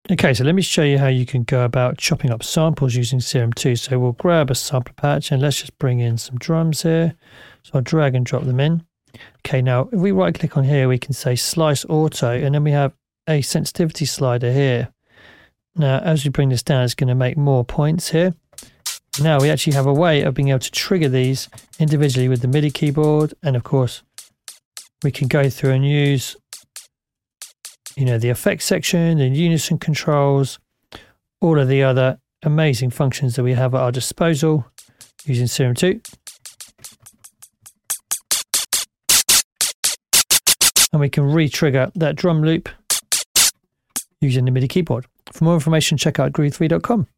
Okay, so let me show you how you can go about chopping up samples using Serum 2. So we'll grab a sampler patch and let's just bring in some drums here. So I'll drag and drop them in. Okay, now if we right click on here, we can say Slice Auto, and then we have a sensitivity slider here. Now, as we bring this down, it's going to make more points here. Now we actually have a way of being able to trigger these individually with the MIDI keyboard. And of course, we can go through and use the effects section, the unison controls, all of the other amazing functions that we have at our disposal using Serum 2. And we can re-trigger that drum loop using the MIDI keyboard. For more information, check out groove3.com.